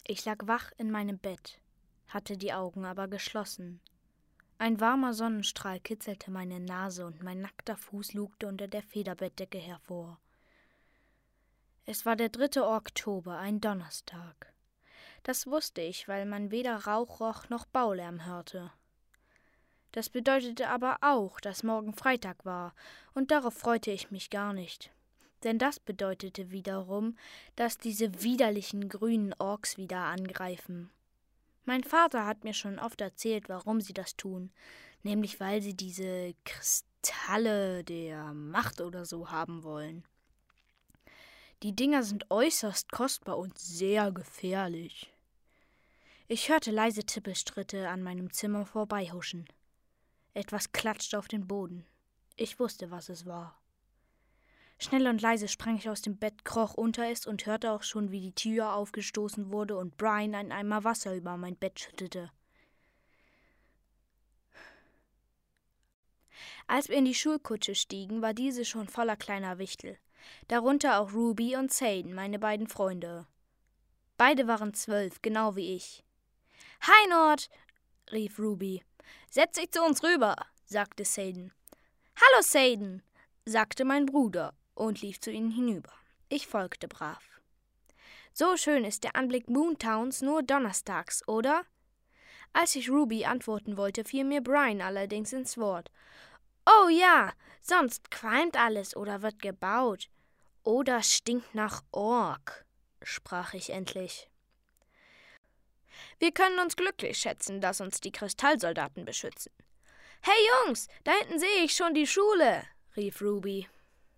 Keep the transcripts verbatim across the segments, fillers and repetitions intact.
Ich lag wach in meinem Bett, hatte die Augen aber geschlossen. Ein warmer Sonnenstrahl kitzelte meine Nase und mein nackter Fuß lugte unter der Federbettdecke hervor. Es war der dritte Oktober, ein Donnerstag. Das wusste ich, weil man weder Rauch roch noch Baulärm hörte. Das bedeutete aber auch, dass morgen Freitag war, und darauf freute ich mich gar nicht. Denn das bedeutete wiederum, dass diese widerlichen grünen Orks wieder angreifen. Mein Vater hat mir schon oft erzählt, warum sie das tun, nämlich weil sie diese Kristalle der Macht oder so haben wollen. Die Dinger sind äußerst kostbar und sehr gefährlich. Ich hörte leise Tippelschritte an meinem Zimmer vorbeihuschen. Etwas klatschte auf den Boden. Ich wusste, was es war. Schnell und leise sprang ich aus dem Bett, kroch unter es und hörte auch schon, wie die Tür aufgestoßen wurde und Brian einen Eimer Wasser über mein Bett schüttete. Als wir in die Schulkutsche stiegen, war diese schon voller kleiner Wichtel. Darunter auch Ruby und Xaden, meine beiden Freunde. Beide waren zwölf, genau wie ich. »Hi, Nord«, rief Ruby. »Setz dich zu uns rüber«, sagte Xaden. »Hallo, Xaden«, sagte mein Bruder und lief zu ihnen hinüber. Ich folgte brav. »So schön ist der Anblick Moontowns nur donnerstags, oder?« Als ich Ruby antworten wollte, fiel mir Brian allerdings ins Wort. »Oh ja, sonst qualmt alles oder wird gebaut. Oder stinkt nach Ork«, sprach ich endlich. »Wir können uns glücklich schätzen, dass uns die Kristallsoldaten beschützen.« »Hey Jungs, da hinten sehe ich schon die Schule«, rief Ruby.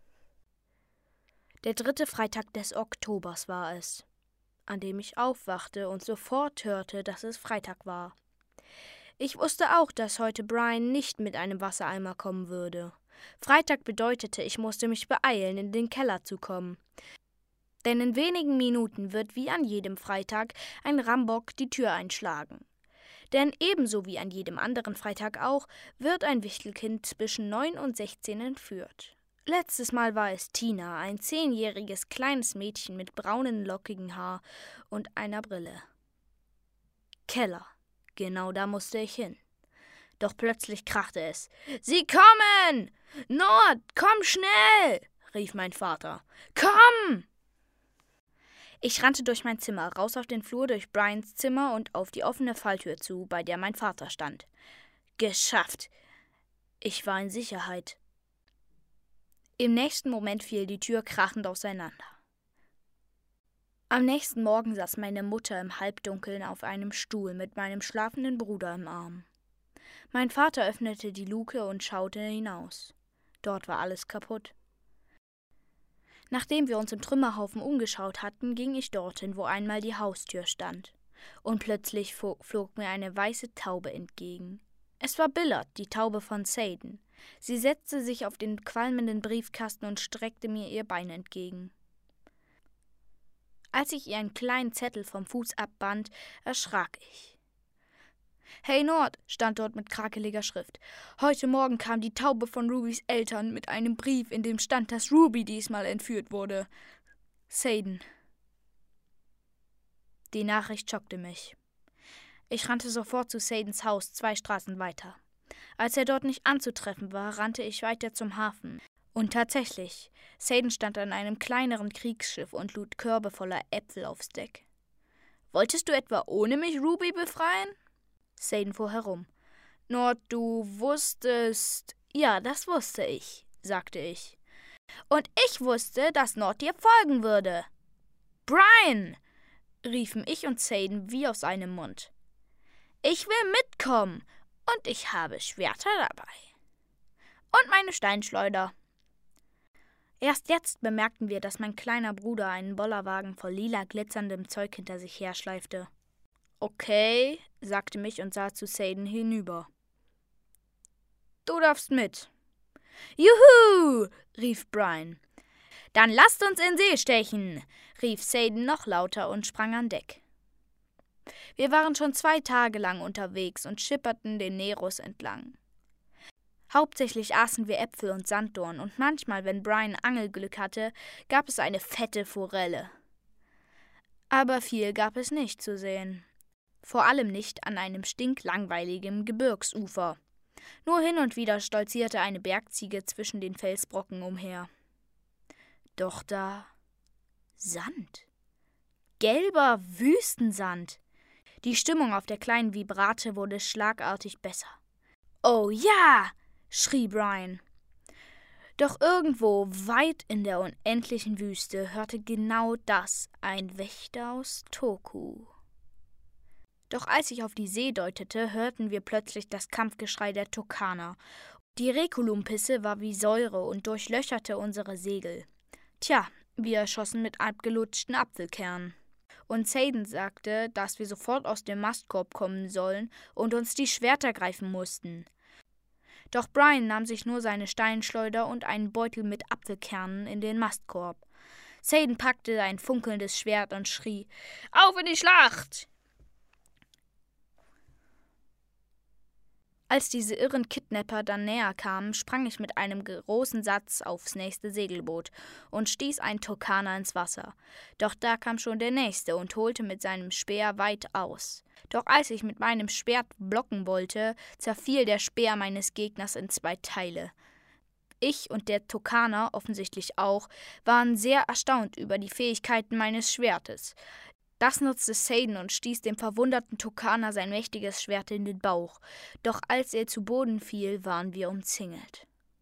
Der dritte Freitag des Oktobers war es, an dem ich aufwachte und sofort hörte, dass es Freitag war. Ich wusste auch, dass heute Brian nicht mit einem Wassereimer kommen würde. Freitag bedeutete, ich musste mich beeilen, in den Keller zu kommen. Denn in wenigen Minuten wird wie an jedem Freitag ein Rambock die Tür einschlagen. Denn ebenso wie an jedem anderen Freitag auch, wird ein Wichtelkind zwischen neun und sechzehn entführt. Letztes Mal war es Tina, ein zehnjähriges kleines Mädchen mit braunen, lockigen Haar und einer Brille. Keller, genau da musste ich hin. Doch plötzlich krachte es. »Sie kommen! Nord, komm schnell!« rief mein Vater. »Komm!« Ich rannte durch mein Zimmer, raus auf den Flur, durch Brians Zimmer und auf die offene Falltür zu, bei der mein Vater stand. Geschafft! Ich war in Sicherheit. Im nächsten Moment fiel die Tür krachend auseinander. Am nächsten Morgen saß meine Mutter im Halbdunkeln auf einem Stuhl mit meinem schlafenden Bruder im Arm. Mein Vater öffnete die Luke und schaute hinaus. Dort war alles kaputt. Nachdem wir uns im Trümmerhaufen umgeschaut hatten, ging ich dorthin, wo einmal die Haustür stand. Und plötzlich flog mir eine weiße Taube entgegen. Es war Billard, die Taube von Xaden. Sie setzte sich auf den qualmenden Briefkasten und streckte mir ihr Bein entgegen. Als ich ihr einen kleinen Zettel vom Fuß abband, erschrak ich. »Hey Nord«, stand dort mit krakeliger Schrift. »Heute Morgen kam die Taube von Rubys Eltern mit einem Brief, in dem stand, dass Ruby diesmal entführt wurde. Xaden.« Die Nachricht schockte mich. Ich rannte sofort zu Xadens Haus, zwei Straßen weiter. Als er dort nicht anzutreffen war, rannte ich weiter zum Hafen. Und tatsächlich, Xaden stand an einem kleineren Kriegsschiff und lud Körbe voller Äpfel aufs Deck. »Wolltest du etwa ohne mich Ruby befreien?« Xaden fuhr herum. »Nord, du wusstest...« »Ja, das wusste ich«, sagte ich. »Und ich wusste, dass Nord dir folgen würde.« »Brian«, riefen ich und Xaden wie aus einem Mund. »Ich will mitkommen, und ich habe Schwerter dabei. Und meine Steinschleuder.« Erst jetzt bemerkten wir, dass mein kleiner Bruder einen Bollerwagen voll lila glitzerndem Zeug hinter sich herschleifte. »Okay«, sagte mich und sah zu Xaden hinüber. »Du darfst mit.« »Juhu«, rief Brian. »Dann lasst uns in See stechen«, rief Xaden noch lauter und sprang an Deck. Wir waren schon zwei Tage lang unterwegs und schipperten den Neros entlang. Hauptsächlich aßen wir Äpfel und Sanddorn und manchmal, wenn Brian Angelglück hatte, gab es eine fette Forelle. Aber viel gab es nicht zu sehen. Vor allem nicht an einem stinklangweiligen Gebirgsufer. Nur hin und wieder stolzierte eine Bergziege zwischen den Felsbrocken umher. Doch da Sand. Gelber Wüstensand. Die Stimmung auf der kleinen Vibrate wurde schlagartig besser. »Oh ja!« schrie Brian. Doch irgendwo weit in der unendlichen Wüste hörte genau das ein Wächter aus Toku. Doch als ich auf die See deutete, hörten wir plötzlich das Kampfgeschrei der Tukaner. Die Rekulumpisse war wie Säure und durchlöcherte unsere Segel. Tja, wir schossen mit abgelutschten Apfelkernen. Und Xaden sagte, dass wir sofort aus dem Mastkorb kommen sollen und uns die Schwerter greifen mussten. Doch Brian nahm sich nur seine Steinschleuder und einen Beutel mit Apfelkernen in den Mastkorb. Xaden packte ein funkelndes Schwert und schrie: »Auf in die Schlacht!« Als diese irren Kidnapper dann näher kamen, sprang ich mit einem großen Satz aufs nächste Segelboot und stieß einen Tukaner ins Wasser. Doch da kam schon der nächste und holte mit seinem Speer weit aus. Doch als ich mit meinem Schwert blocken wollte, zerfiel der Speer meines Gegners in zwei Teile. Ich und der Tukaner, offensichtlich auch, waren sehr erstaunt über die Fähigkeiten meines Schwertes. Das nutzte Xaden und stieß dem verwunderten Tukaner sein mächtiges Schwert in den Bauch. Doch als er zu Boden fiel, waren wir umzingelt.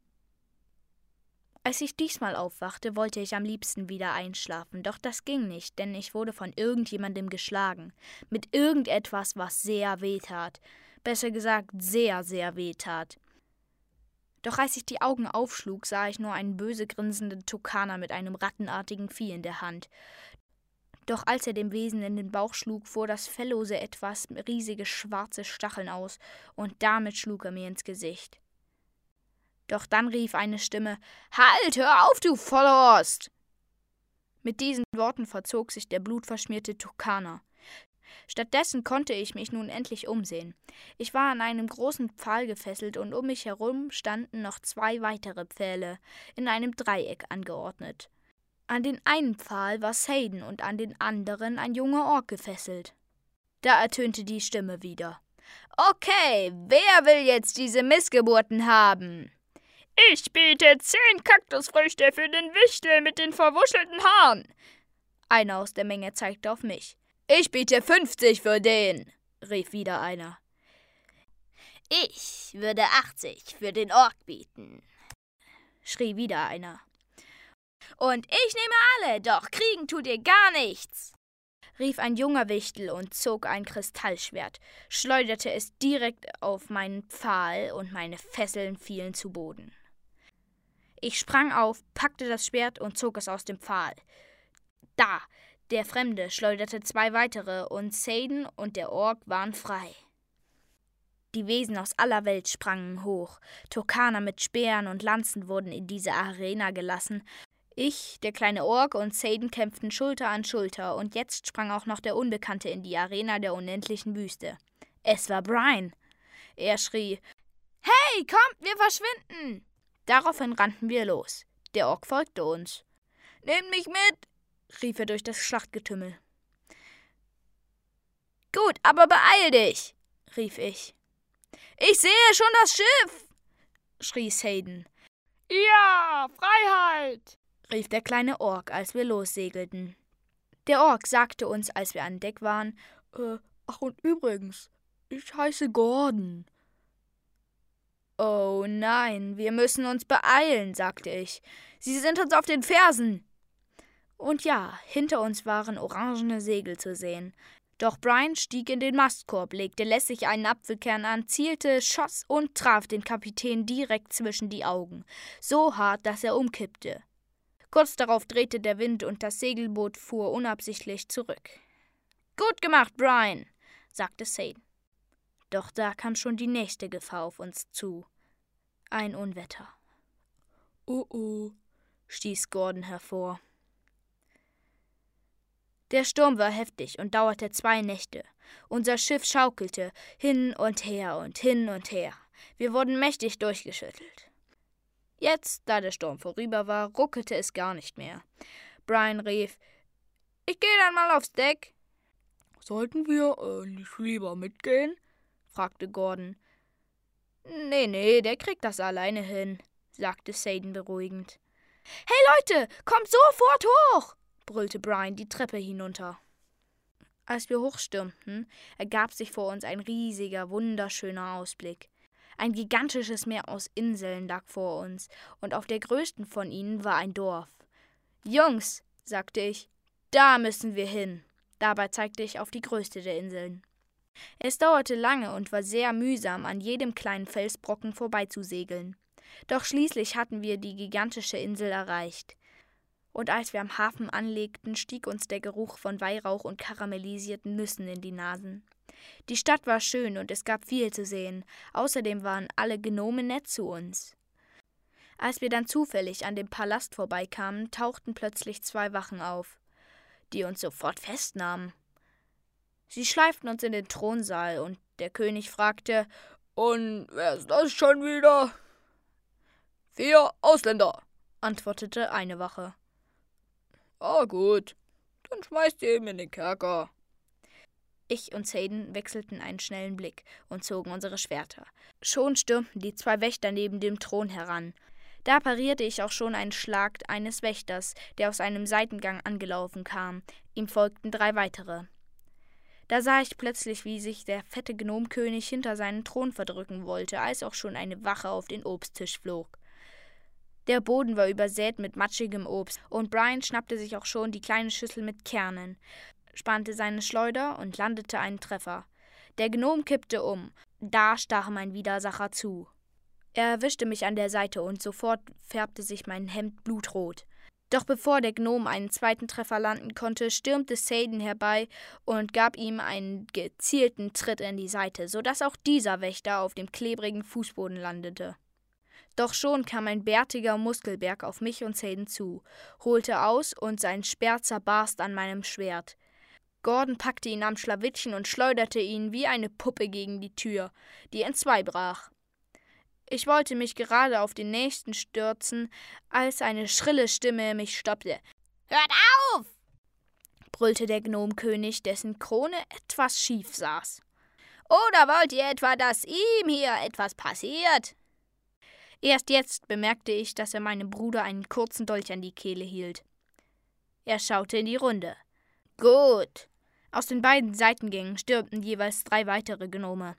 Als ich diesmal aufwachte, wollte ich am liebsten wieder einschlafen, doch das ging nicht, denn ich wurde von irgendjemandem geschlagen. Mit irgendetwas, was sehr wehtat. Besser gesagt, sehr, sehr wehtat. Doch als ich die Augen aufschlug, sah ich nur einen böse grinsenden Tukaner mit einem rattenartigen Vieh in der Hand. Doch als er dem Wesen in den Bauch schlug, fuhr das fellose Etwas riesige schwarze Stacheln aus, und damit schlug er mir ins Gesicht. Doch dann rief eine Stimme: »Halt, hör auf, du Vollhorst!« Mit diesen Worten verzog sich der blutverschmierte Tukaner. Stattdessen konnte ich mich nun endlich umsehen. Ich war an einem großen Pfahl gefesselt und um mich herum standen noch zwei weitere Pfähle, in einem Dreieck angeordnet. An den einen Pfahl war Xaden und an den anderen ein junger Ork gefesselt. Da ertönte die Stimme wieder. »Okay, wer will jetzt diese Missgeburten haben?« »Ich biete zehn Kaktusfrüchte für den Wichtel mit den verwuschelten Haaren!« Einer aus der Menge zeigte auf mich. »Ich biete fünfzig für den«, rief wieder einer. »Ich würde achtzig für den Ork bieten«, schrie wieder einer. »Und ich nehme alle, doch kriegen tut ihr gar nichts«, rief ein junger Wichtel und zog ein Kristallschwert, schleuderte es direkt auf meinen Pfahl und meine Fesseln fielen zu Boden. Ich sprang auf, packte das Schwert und zog es aus dem Pfahl. Da, der Fremde schleuderte zwei weitere und Xaden und der Ork waren frei. Die Wesen aus aller Welt sprangen hoch. Tukaner mit Speeren und Lanzen wurden in diese Arena gelassen. Ich, der kleine Ork und Xaden kämpften Schulter an Schulter und jetzt sprang auch noch der Unbekannte in die Arena der unendlichen Wüste. Es war Brian. Er schrie: »Hey, kommt, wir verschwinden!« Daraufhin rannten wir los. Der Ork folgte uns. »Nehmt mich mit«, rief er durch das Schlachtgetümmel. »Gut, aber beeil dich«, rief ich. »Ich sehe schon das Schiff«, schrie Xaden. »Ja, Freiheit«, rief der kleine Ork, als wir lossegelten. Der Ork sagte uns, als wir an Deck waren: äh, »Ach und übrigens, ich heiße Gordon.« »Oh nein, wir müssen uns beeilen«, sagte ich. »Sie sind uns auf den Fersen.« Und ja, hinter uns waren orangene Segel zu sehen. Doch Brian stieg in den Mastkorb, legte lässig einen Apfelkern an, zielte, schoss und traf den Kapitän direkt zwischen die Augen, so hart, dass er umkippte. Kurz darauf drehte der Wind und das Segelboot fuhr unabsichtlich zurück. »Gut gemacht, Brian«, sagte Xaden. Doch da kam schon die nächste Gefahr auf uns zu. Ein Unwetter. »Oh oh«, stieß Gordon hervor. Der Sturm war heftig und dauerte zwei Nächte. Unser Schiff schaukelte hin und her und hin und her. Wir wurden mächtig durchgeschüttelt. Jetzt, da der Sturm vorüber war, ruckelte es gar nicht mehr. Brian rief: Ich gehe dann mal aufs Deck. Sollten wir äh, nicht lieber mitgehen? Fragte Gordon. Nee, nee, der kriegt das alleine hin, sagte Xaden beruhigend. Hey Leute, kommt sofort hoch, brüllte Brian die Treppe hinunter. Als wir hochstürmten, ergab sich vor uns ein riesiger, wunderschöner Ausblick. Ein gigantisches Meer aus Inseln lag vor uns, und auf der größten von ihnen war ein Dorf. »Jungs«, sagte ich, »da müssen wir hin.« Dabei zeigte ich auf die größte der Inseln. Es dauerte lange und war sehr mühsam, an jedem kleinen Felsbrocken vorbeizusegeln. Doch schließlich hatten wir die gigantische Insel erreicht. Und als wir am Hafen anlegten, stieg uns der Geruch von Weihrauch und karamellisierten Nüssen in die Nasen. Die Stadt war schön und es gab viel zu sehen. Außerdem waren alle Gnome nett zu uns. Als wir dann zufällig an dem Palast vorbeikamen, tauchten plötzlich zwei Wachen auf, die uns sofort festnahmen. Sie schleiften uns in den Thronsaal und der König fragte, »Und wer ist das schon wieder?« »Wir Ausländer«, antwortete eine Wache. »Ah gut, dann schmeißt ihr ihn in den Kerker.« Ich und Xaden wechselten einen schnellen Blick und zogen unsere Schwerter. Schon stürmten die zwei Wächter neben dem Thron heran. Da parierte ich auch schon einen Schlag eines Wächters, der aus einem Seitengang angelaufen kam. Ihm folgten drei weitere. Da sah ich plötzlich, wie sich der fette Gnomkönig hinter seinen Thron verdrücken wollte, als auch schon eine Wache auf den Obsttisch flog. Der Boden war übersät mit matschigem Obst, und Brian schnappte sich auch schon die kleine Schüssel mit Kernen, spannte seine Schleuder und landete einen Treffer. Der Gnom kippte um. Da stach mein Widersacher zu. Er erwischte mich an der Seite und sofort färbte sich mein Hemd blutrot. Doch bevor der Gnom einen zweiten Treffer landen konnte, stürmte Xaden herbei und gab ihm einen gezielten Tritt in die Seite, sodass auch dieser Wächter auf dem klebrigen Fußboden landete. Doch schon kam ein bärtiger Muskelberg auf mich und Xaden zu, holte aus und sein Speer zerbarst an meinem Schwert. Gordon packte ihn am Schlawittchen und schleuderte ihn wie eine Puppe gegen die Tür, die entzwei brach. Ich wollte mich gerade auf den nächsten stürzen, als eine schrille Stimme mich stoppte. »Hört auf!« brüllte der Gnomkönig, dessen Krone etwas schief saß. »Oder wollt ihr etwa, dass ihm hier etwas passiert?« Erst jetzt bemerkte ich, dass er meinem Bruder einen kurzen Dolch an die Kehle hielt. Er schaute in die Runde. »Gut!« Aus den beiden Seitengängen stürmten jeweils drei weitere Gnome.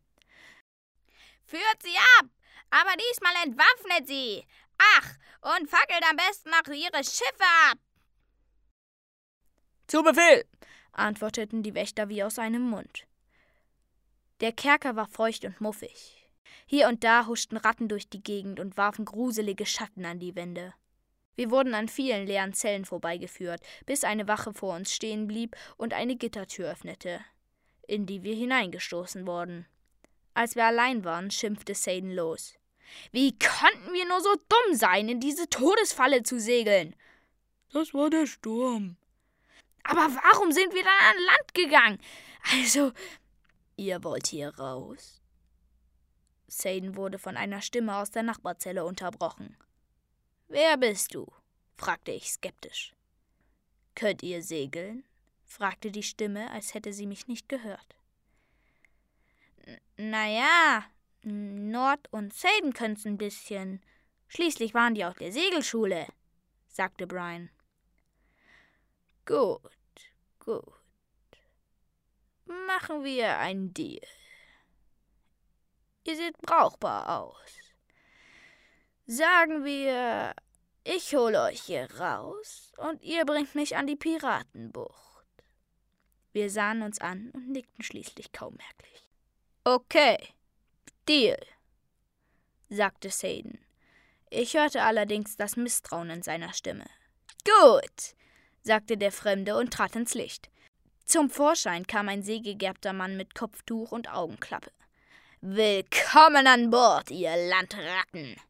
»Führt sie ab! Aber diesmal entwaffnet sie! Ach, und fackelt am besten noch ihre Schiffe ab!« »Zu Befehl!« antworteten die Wächter wie aus einem Mund. Der Kerker war feucht und muffig. Hier und da huschten Ratten durch die Gegend und warfen gruselige Schatten an die Wände. Wir wurden an vielen leeren Zellen vorbeigeführt, bis eine Wache vor uns stehen blieb und eine Gittertür öffnete, in die wir hineingestoßen wurden. Als wir allein waren, schimpfte Xaden los. »Wie konnten wir nur so dumm sein, in diese Todesfalle zu segeln?« »Das war der Sturm.« »Aber warum sind wir dann an Land gegangen? Also, ihr wollt hier raus?« Xaden wurde von einer Stimme aus der Nachbarzelle unterbrochen. »Wer bist du?« fragte ich skeptisch. »Könnt ihr segeln?« fragte die Stimme, als hätte sie mich nicht gehört. »Naja, Nord und Xaden können's ein bisschen. Schließlich waren die auf der Segelschule«, sagte Brian. »Gut, gut. Machen wir einen Deal. Ihr seht brauchbar aus. Sagen wir, ich hole euch hier raus und ihr bringt mich an die Piratenbucht.« Wir sahen uns an und nickten schließlich kaum merklich. »Okay, Deal«, sagte Xaden. Ich hörte allerdings das Misstrauen in seiner Stimme. »Gut«, sagte der Fremde und trat ins Licht. Zum Vorschein kam ein seegegerbter Mann mit Kopftuch und Augenklappe. »Willkommen an Bord, ihr Landratten«,